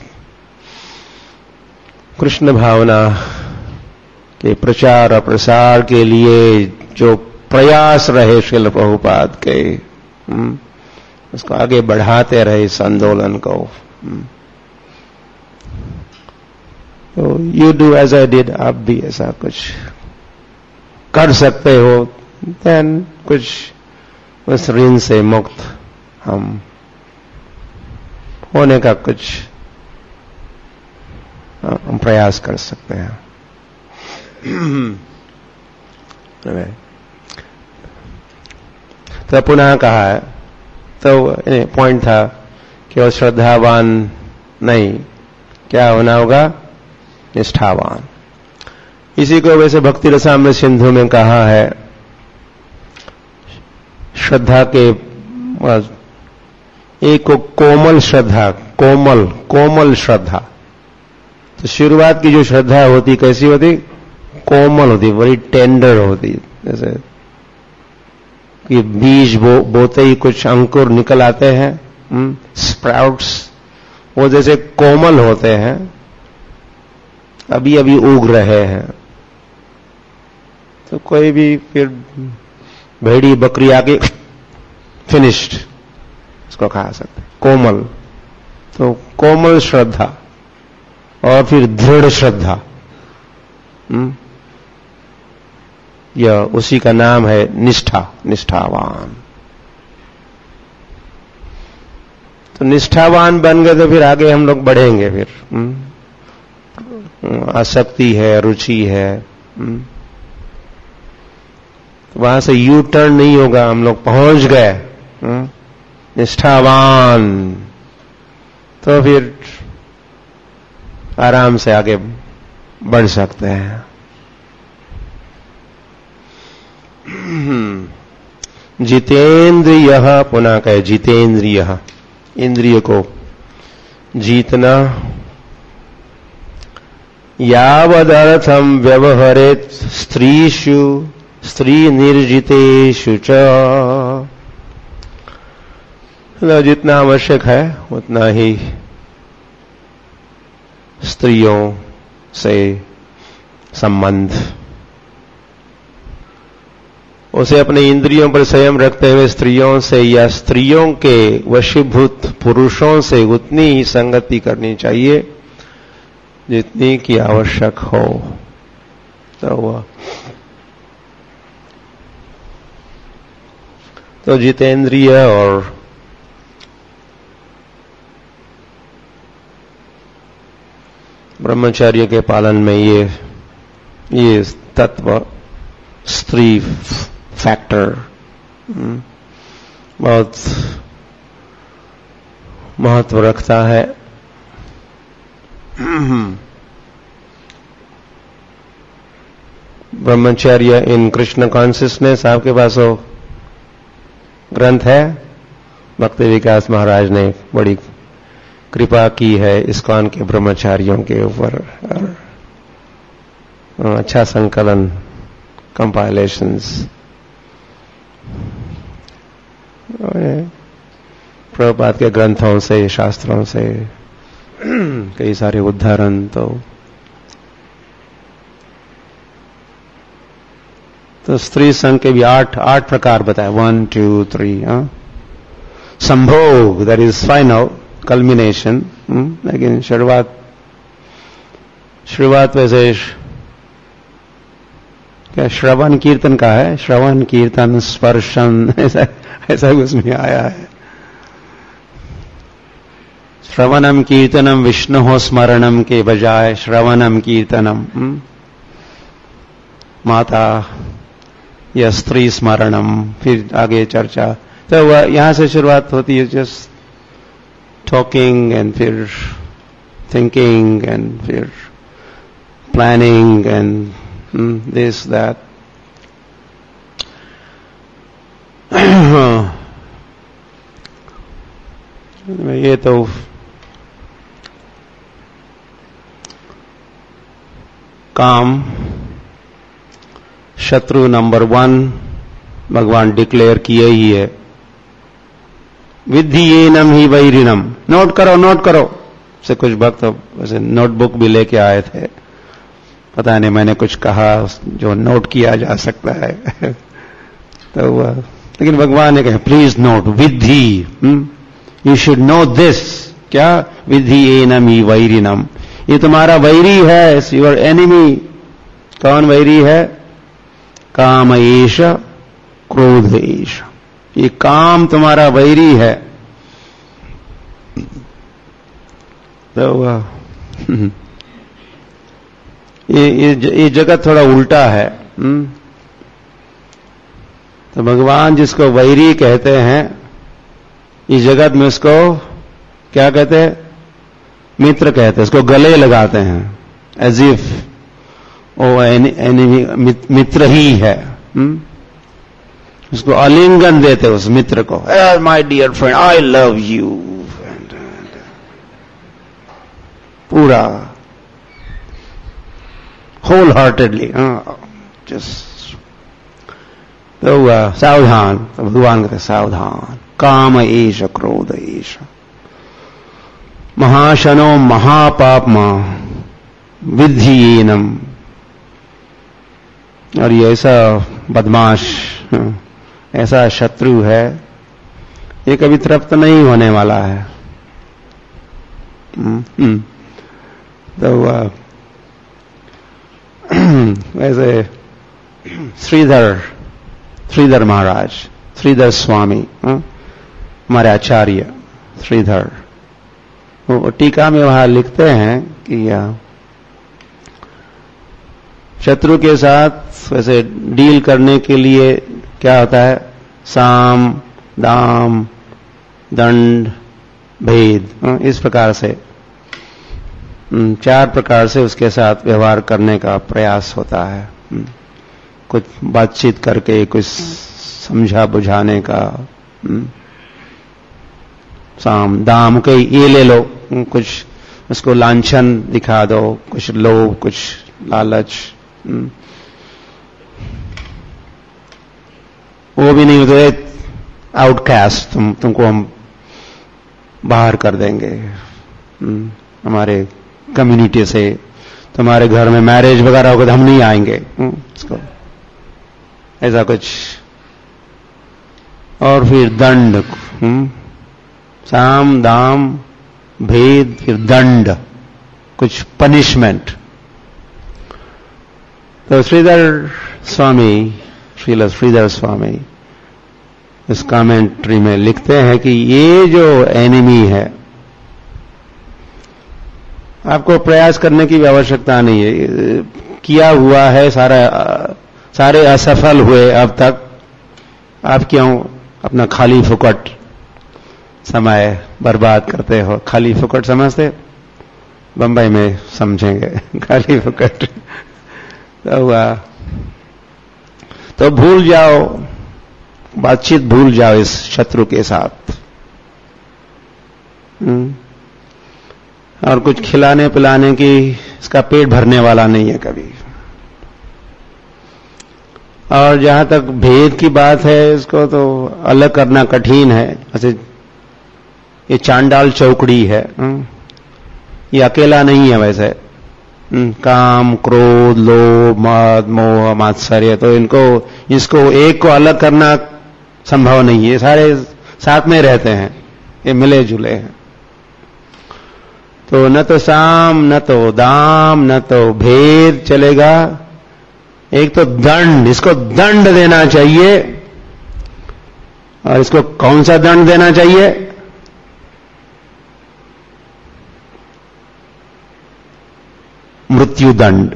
कृष्ण भावना के प्रचार और प्रसार के लिए जो प्रयास रहे श्रील प्रभुपाद के, उसको आगे बढ़ाते रहे इस आंदोलन को। तो you do as I did, आप भी ऐसा कुछ कर सकते हो, देन कुछ उस ऋण से मुक्त हम होने का कुछ हम प्रयास कर सकते हैं। तो पुनः कहा है, तो पॉइंट था कि वो श्रद्धावान नहीं, क्या होना होगा? निष्ठावान। इसी को वैसे भक्ति रसामृत सिंधु में कहा है, श्रद्धा के एक को कोमल श्रद्धा, कोमल कोमल श्रद्धा। तो शुरुआत की जो श्रद्धा होती कैसी होती? कोमल होती, बड़ी टेंडर होती, जैसे कि बीज बो, बोते ही कुछ अंकुर निकल आते हैं, स्प्राउट्स, वो जैसे कोमल होते हैं, अभी अभी उग रहे हैं। तो कोई भी फिर भेड़ी बकरी आके फिनिश्ड, इसको खा सकते, कोमल। तो कोमल श्रद्धा और फिर दृढ़ श्रद्धा, यह उसी का नाम है निष्ठा, निष्ठावान। तो निष्ठावान बन गए तो फिर आगे हम लोग बढ़ेंगे। फिर आसक्ति है, रुचि है, तो वहां से यू टर्न नहीं होगा, हम लोग पहुंच गए निष्ठावान। तो फिर आराम से आगे बढ़ सकते हैं। जितेंद्रिय, पुनः कहे जितेंद्रिय, इंद्रिय को जीतना। यावदर्थम व्यवहरेत स्त्रीषु स्त्री निर्जितेषु च, जितना आवश्यक है उतना ही स्त्रियों से संबंध, उसे अपने इंद्रियों पर संयम रखते हुए स्त्रियों से या स्त्रियों के वशीभूत पुरुषों से उतनी ही संगति करनी चाहिए जितनी की आवश्यक हो। तो वह तो जितेंद्रिय और ब्रह्मचर्य के पालन में ये ये तत्व स्त्री फैक्टर बहुत महत्व रखता है। ब्रह्मचर्य इन कृष्ण कॉन्शियसनेस, आपके पास वो ग्रंथ है, भक्ति विकास महाराज ने बड़ी कृपा की है इस्कॉन के ब्रह्मचारियों के ऊपर, अच्छा संकलन, कंपाइलेशंस, प्रभुपाद के ग्रंथों से, शास्त्रों से कई सारे उदाहरण। तो तो स्त्री संघ के भी आठ आठ प्रकार बताए, वन टू थ्री। संभोग, दैट इज फाइनल कल्मिनेशन, लेकिन शुरुआत शुरुआत वैसे क्या श्रवण कीर्तन का है, श्रवण कीर्तन स्पर्शन, ऐसा ऐसा उसमें आया है। श्रवणम कीर्तनम विष्णु स्मरणम के बजाय श्रवणम कीर्तनम माता या स्त्री स्मरणम, फिर आगे चर्चा। तो वह यहां से शुरुआत होती है, जस्ट टॉकिंग एंड फिर थिंकिंग एंड फिर प्लानिंग एंड दिस दैट। ये तो काम शत्रु नंबर वन भगवान डिक्लेयर किए ही है, विद्धि ये नम ही वैरिणम। नोट करो नोट करो से कुछ भक्त वैसे नोटबुक भी लेके आए थे, पता नहीं मैंने कुछ कहा जो नोट किया जा सकता है। तो वह लेकिन भगवान ने कहा प्लीज नोट विद्धि, यू शुड नो दिस। क्या? विद्धि ये नम ही वैरिणम, ये तुम्हारा वैरी है, योर एनिमी। कौन वैरी है? काम एष क्रोध एष, ये काम तुम्हारा वैरी है। तो ये ये ये जगत थोड़ा उल्टा है। हुँ? तो भगवान जिसको वैरी कहते हैं, इस जगत में उसको क्या कहते हैं? मित्र कहते हैं, उसको गले लगाते हैं, एज इफ वो एनिमी मित्र ही है। हुँ? उसको आलिंगन देते उस मित्र को, my dear friend I love you, पूरा होल हार्टेडली, जस्ट। तो हुआ सावधान, तो भगवान कहते सावधान, काम एष क्रोध एष, महाशनो महापापमा विद्धि। और ये ऐसा बदमाश, ऐसा शत्रु है, ये कभी तृप्त नहीं होने वाला है। तो वैसे श्रीधर श्रीधर महाराज, श्रीधर स्वामी, हमारे आचार्य श्रीधर, वो टीका में वहां लिखते हैं कि शत्रु के साथ वैसे डील करने के लिए क्या होता है? साम दाम दंड भेद, इस प्रकार से चार प्रकार से उसके साथ व्यवहार करने का प्रयास होता है। कुछ बातचीत करके, कुछ समझा बुझाने का, साम दाम के ये ले लो, कुछ उसको लांछन दिखा दो, कुछ लोभ, कुछ लालच, वो भी नहीं होते आउटकास्ट, तुम तुमको हम बाहर कर देंगे हमारे कम्युनिटी से, तुम्हारे घर में मैरिज वगैरह होगा तो हम नहीं आएंगे, इसको ऐसा कुछ। और फिर दंड, साम दाम भेद, फिर दंड, कुछ पनिशमेंट। तो श्रीधर स्वामी, श्रील श्रीधर स्वामी इस कमेंट्री में लिखते हैं कि ये जो एनिमी है, आपको प्रयास करने की आवश्यकता नहीं है, किया हुआ है सारा, सारे असफल हुए अब तक, आप क्यों अपना खाली फुकट समय बर्बाद करते हो? खाली फुकट समझते? बंबई में समझेंगे खाली फुकट। तो हुआ तो भूल जाओ, बातचीत भूल जाओ इस शत्रु के साथ, और कुछ खिलाने पिलाने की, इसका पेट भरने वाला नहीं है कभी। और जहां तक भेद की बात है, इसको तो अलग करना कठिन है। ऐसे ये चांडाल चौकड़ी है, ये अकेला नहीं है वैसे, काम, क्रोध, लोभ, मद, मोह, मात्सर्य, तो इनको इसको एक को अलग करना संभव नहीं है, सारे साथ में रहते हैं, ये मिले जुले हैं। तो न तो साम, न तो दाम, न तो भेद चलेगा, एक तो दंड, इसको दंड देना चाहिए। और इसको कौन सा दंड देना चाहिए? मृत्यु दंड।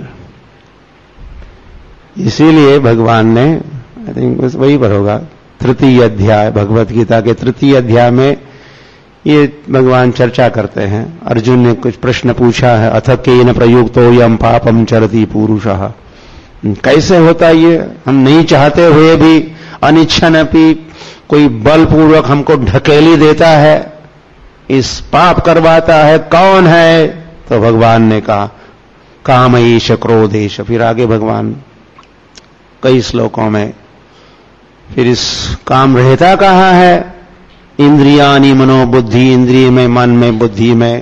इसीलिए भगवान ने, आई थिंक बस वही पर होगा, तृतीय अध्याय भगवत गीता के तृतीय अध्याय में ये भगवान चर्चा करते हैं। अर्जुन ने कुछ प्रश्न पूछा है, अथ केन प्रयुक्तो यम पापम चरति पुरुषः, कैसे होता ये? हम नहीं चाहते हुए भी अनिच्छनपि कोई बलपूर्वक हमको ढकेली देता है, इस पाप करवाता है, कौन है? तो भगवान ने कहा कामैष क्रोधेश। फिर आगे भगवान कई श्लोकों में फिर इस काम रहता कहाँ है? इंद्रियानि मनोबुद्धि, इंद्रिय में, मन में, बुद्धि में।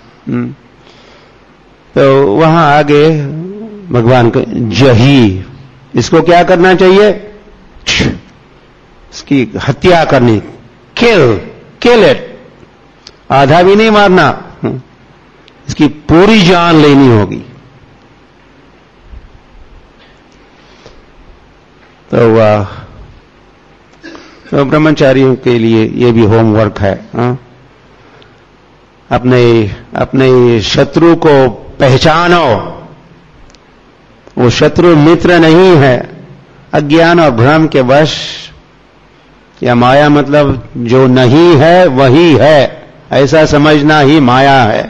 तो वहां आगे भगवान को जही, इसको क्या करना चाहिए? इसकी हत्या करनी, किल, किल इट, आधा भी नहीं मारना, इसकी पूरी जान लेनी होगी। तो वह तो ब्रह्मचारियों के लिए ये भी होमवर्क है, हा? अपने अपने शत्रु को पहचानो, वो शत्रु मित्र नहीं है, अज्ञान और भ्रम के वश, या माया मतलब जो नहीं है वही है, ऐसा समझना ही माया है।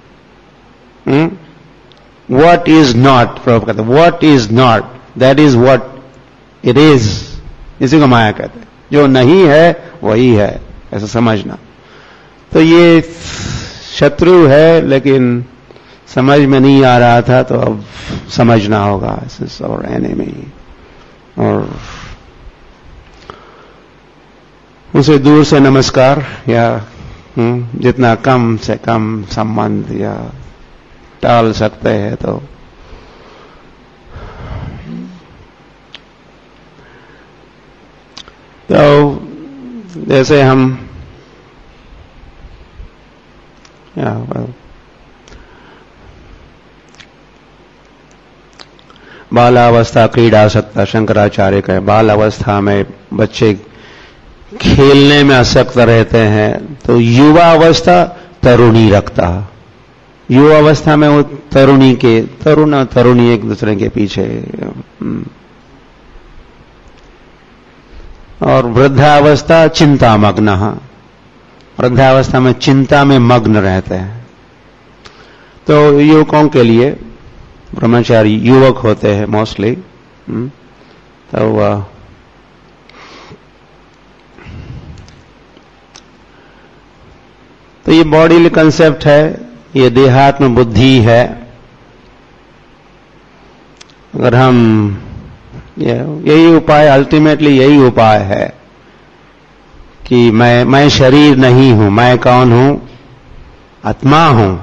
व्हाट इज नॉट, प्रभु कहते what is not that is what it is, इसी को माया कहते हैं। जो नहीं है वही है, ऐसा समझना। तो ये शत्रु है, लेकिन समझ में नहीं आ रहा था, तो अब समझना होगा, और एनिमी, और उसे दूर से नमस्कार, या जितना कम से कम संबंध या टाल सकते हैं तो। तो जैसे हम या बालावस्था क्रीड़ा सकता, शंकराचार्य कहे बाल अवस्था में बच्चे खेलने में आसक्त रहते हैं, तो युवा अवस्था तरुणी रखता। युवा अवस्था में वो तरुणी के तरुण तरुणी एक दूसरे के पीछे, और वृद्धावस्था चिंता मग्न, वृद्धावस्था में चिंता में मग्न रहते हैं। तो युवकों के लिए, ब्रह्मचारी युवक होते हैं मोस्टली, तो वह तो ये बॉडीली कंसेप्ट है, ये देहात्म बुद्धि है। अगर हम यही उपाय, अल्टीमेटली यही उपाय है कि मैं मैं शरीर नहीं हूं, मैं कौन हूं? आत्मा हूं।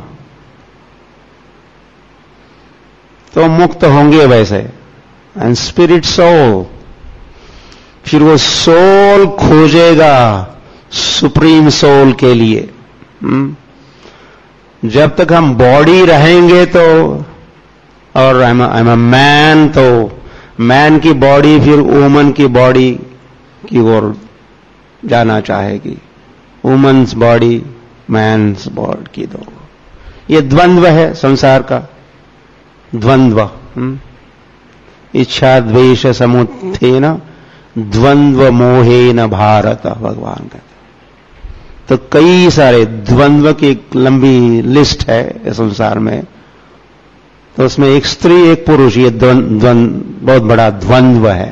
तो मुक्त होंगे वैसे। एंड स्पिरिट सोल, फिर वो सोल खोजेगा सुप्रीम सोल के लिए। हुँ? जब तक हम बॉडी रहेंगे तो, और आई एम अ मैन, तो मैन की बॉडी फिर वुमन की बॉडी की ओर जाना चाहेगी। वुमन्स बॉडी, मैन्स बॉडी की दो। ये द्वंद्व है संसार का, द्वंद्व। इच्छा द्वेष समुत्थेन द्वंद्व मोहेन भारत, भगवान कहते। तो कई सारे द्वंद्व की एक लंबी लिस्ट है इस संसार में। तो उसमें एक स्त्री एक पुरुष, ये द्वंद्व बहुत बड़ा द्वंद्व है।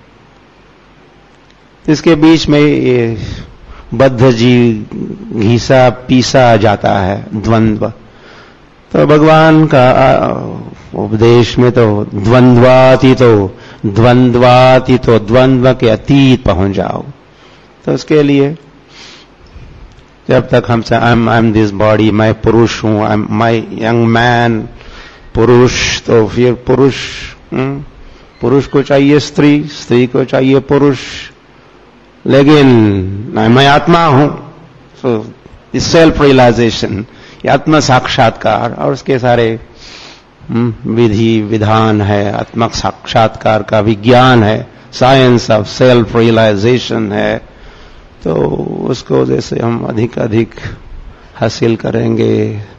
इसके बीच में ये बद्ध जी घिसा पीसा जाता है द्वंद्व। तो भगवान का उपदेश में तो द्वंद्वातीतो, द्वंद्वातीतो, द्वंद्व के अतीत पहुंच जाओ। तो उसके लिए जब तक हम से I am I am this body, मैं पुरुष हूं, I am my young man, पुरुष, तो फिर पुरुष पुरुष को चाहिए स्त्री, स्त्री को चाहिए पुरुष, लेकिन मैं आत्मा हूं। सो सेल्फ रियलाइजेशन, आत्म साक्षात्कार, और उसके सारे विधि विधान है, आत्मक साक्षात्कार का विज्ञान है, साइंस ऑफ सेल्फ रियलाइजेशन है। तो उसको जैसे हम अधिक अधिक हासिल करेंगे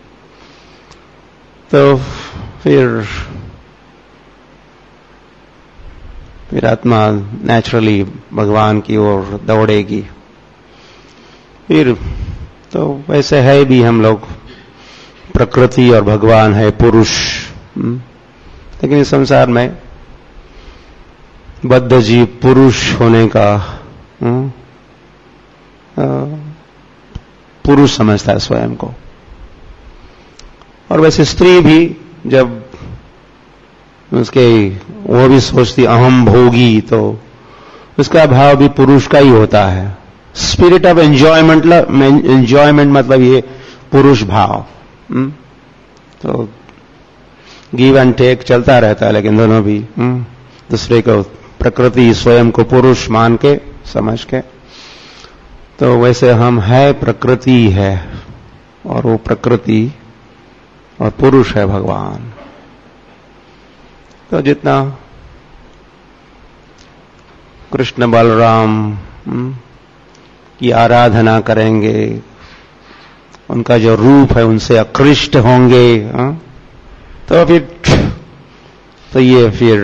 तो फिर फिर आत्मा नेचुरली भगवान की ओर दौड़ेगी। फिर तो वैसे है भी हम लोग, प्रकृति और भगवान है पुरुष। लेकिन इस संसार में बद्ध जीव पुरुष होने का पुरुष समझता है स्वयं को। और वैसे स्त्री भी जब उसके वो भी सोचती अहम भोगी, तो उसका भाव भी पुरुष का ही होता है। स्पिरिट ऑफ एंजॉयमेंट, एंजॉयमेंट मतलब ये पुरुष भाव। हुँ? तो गिव एंड टेक चलता रहता है, लेकिन दोनों भी हुँ? दूसरे को, प्रकृति स्वयं को पुरुष मान के समझ के। तो वैसे हम है, प्रकृति है, और वो प्रकृति और पुरुष है भगवान। तो जितना कृष्ण बलराम की आराधना करेंगे, उनका जो रूप है उनसे आकृष्ट होंगे, हा? तो फिर तो ये फिर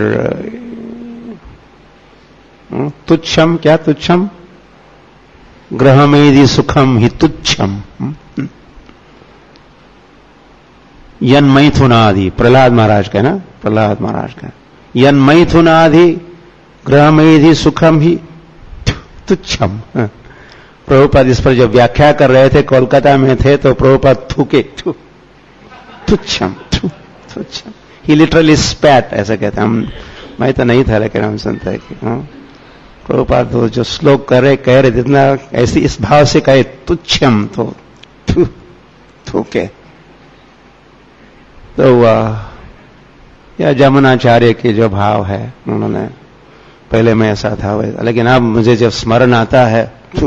तुच्छम, क्या तुच्छम? ग्रहमेदि सुखम ही तुच्छम। यन मैथुनादि, प्रहलाद महाराज का ना, प्रहलाद महाराज का, यन मैथुनादि ग्रहमेदि सुखम ही तुच्छम। प्रभुपाद इस पर जब व्याख्या कर रहे थे, कोलकाता में थे, तो प्रभुपाद थूके, तुच्छम, तुच्छम। ही लिटरली स्पैट, ऐसा कहते हैं हम। मैं तो नहीं था, लेकिन हम सुनते हैं कि प्रभुपाद तो जो श्लोक कर रहे कह रहे जितना ऐसी इस भाव से कहे तुच्छम, तो थू थूके। तो या जमुनाचार्य के जो भाव है, उन्होंने पहले में ऐसा था वैसा, लेकिन अब मुझे जब स्मरण आता है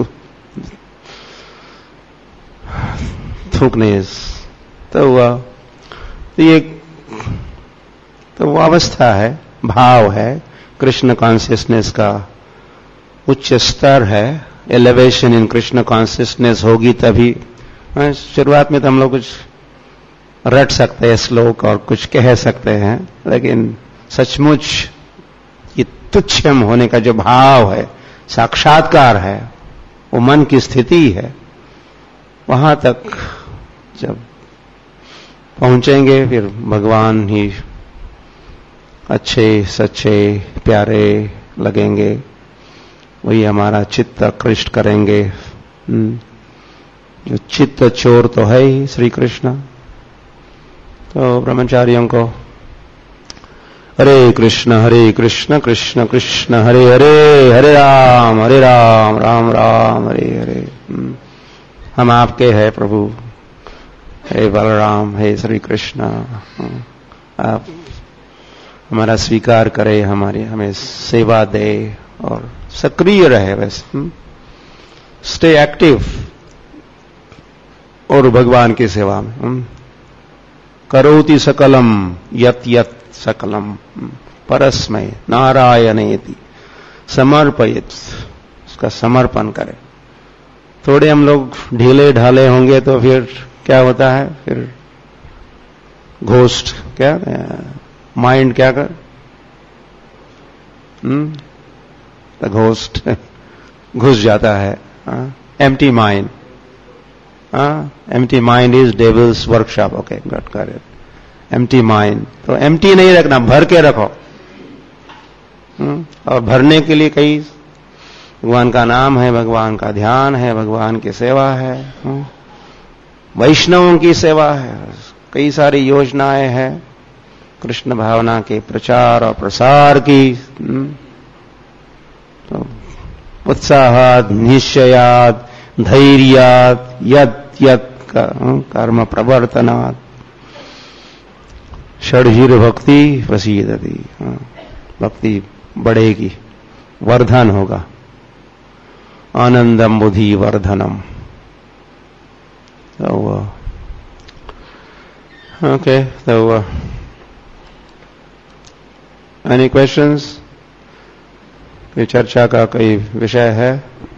थूकने, तो वह तो ये तो वो अवस्था है, भाव है, कृष्ण कॉन्शियसनेस का उच्च स्तर है। एलिवेशन इन कृष्ण कॉन्शियसनेस होगी तभी। शुरुआत में तो हम लोग कुछ रट सकते हैं श्लोक और कुछ कह सकते हैं, लेकिन सचमुच ये तुच्छम होने का जो भाव है, साक्षात्कार है, वो मन की स्थिति है। वहां तक जब पहुंचेंगे, फिर भगवान ही अच्छे सच्चे प्यारे लगेंगे, वही हमारा चित्त आकृष्ट करेंगे। जो चित्त चोर तो है ही श्री कृष्ण। तो ब्रह्मचारियों को हरे कृष्ण हरे कृष्ण कृष्ण कृष्ण हरे हरे, हरे राम हरे राम राम राम हरे हरे। हम आपके हैं प्रभु, हे बलराम, हे श्री कृष्ण, आप हमारा स्वीकार करे, हमारी हमें सेवा दे और सक्रिय रहे। वैसे स्टे एक्टिव और भगवान की सेवा में। करोति सकलम यत यत सकलम परस्मै नारायणेति समर्पयेत्, उसका समर्पण करें। थोड़े हम लोग ढीले ढाले होंगे तो फिर क्या होता है, फिर घोस्ट क्या माइंड क्या कर द घोस्ट घुस जाता है। Empty mind, empty mind is devil's workshop. Okay, got got it. Empty mind, तो एम्प्टी नहीं रखना, भर के रखो। हुँ? और भरने के लिए कई भगवान का नाम है, भगवान का ध्यान है, भगवान की सेवा है, वैष्णवों की सेवा है, कई सारी योजनाएं हैं कृष्ण भावना के प्रचार और प्रसार की। तो उत्साहात निश्चयात धैर्यात यत यत कर्म प्रवर्तनात् षड्हीर भक्ति प्रसीदति, भक्ति बढ़ेगी, वर्धन होगा। आनंदम बुद्धि वर्धनम। तो ओके, तो एनी क्वेश्चंस? कोई चर्चा का कोई विषय है?